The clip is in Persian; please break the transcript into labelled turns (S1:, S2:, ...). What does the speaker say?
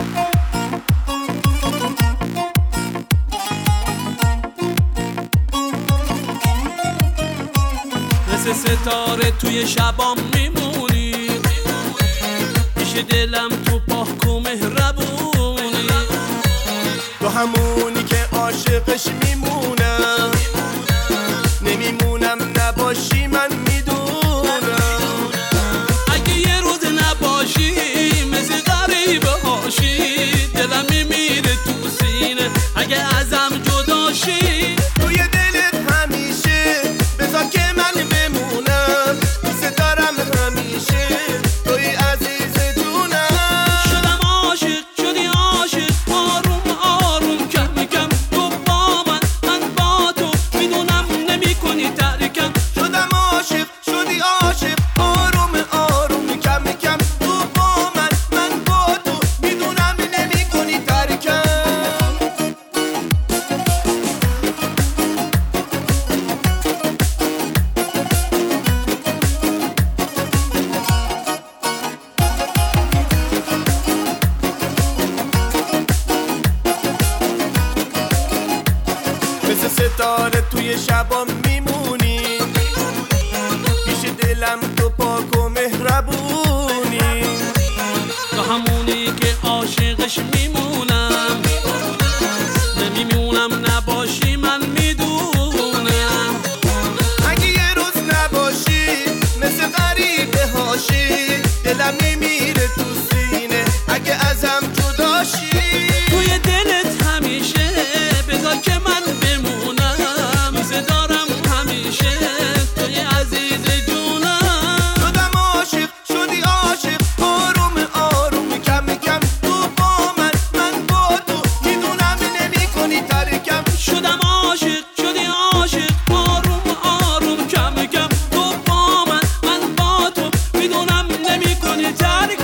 S1: مثل ستاره توی شبام میمونی، پیش دلم تو پاک و مهربونی،
S2: تو همونی که عاشقش میمونم، نمیمونم نباشی من میدونم.
S1: اگه یه روز نباشی مثل غریبه هاشی، دلم میمیره تو سینه اگه ازم جداشی.
S2: توی دلت همیشه بذار که من بمونم، دوست دارم همیشه توی عزیز جونم.
S1: شدم عاشق شدی عاشق، آروم آروم کم کم تو با من با تو، میدونم نمی کنی ترکم.
S2: شدم عاشق شدی عاشق، آروم آروم کم کم تو با من با تو، میدونم نمی کنی ترکم. مثل ستاره توی شبام میمونی، پیش دلم تو پاک و مهربونی،
S1: تو همونی که عاشقش میمونم، نمیمونم نباشی من میدونم.
S2: اگه یه روز نباشی مثل غریبه هاشی، دلم میمیره تو سینه اگه ازم جداشی.
S1: توی دلت همیشه بذار که من بمونم، دوست دارم همیشه توی عزیز جونم.
S2: شدم عاشق شدی عاشق، آروم آروم کم کم تو با من با تو، میدونم نمی کنی ترکم.
S1: شدم عاشق شدی عاشق، آروم آروم کم کم تو با من با تو، میدونم نمی کنی ترک.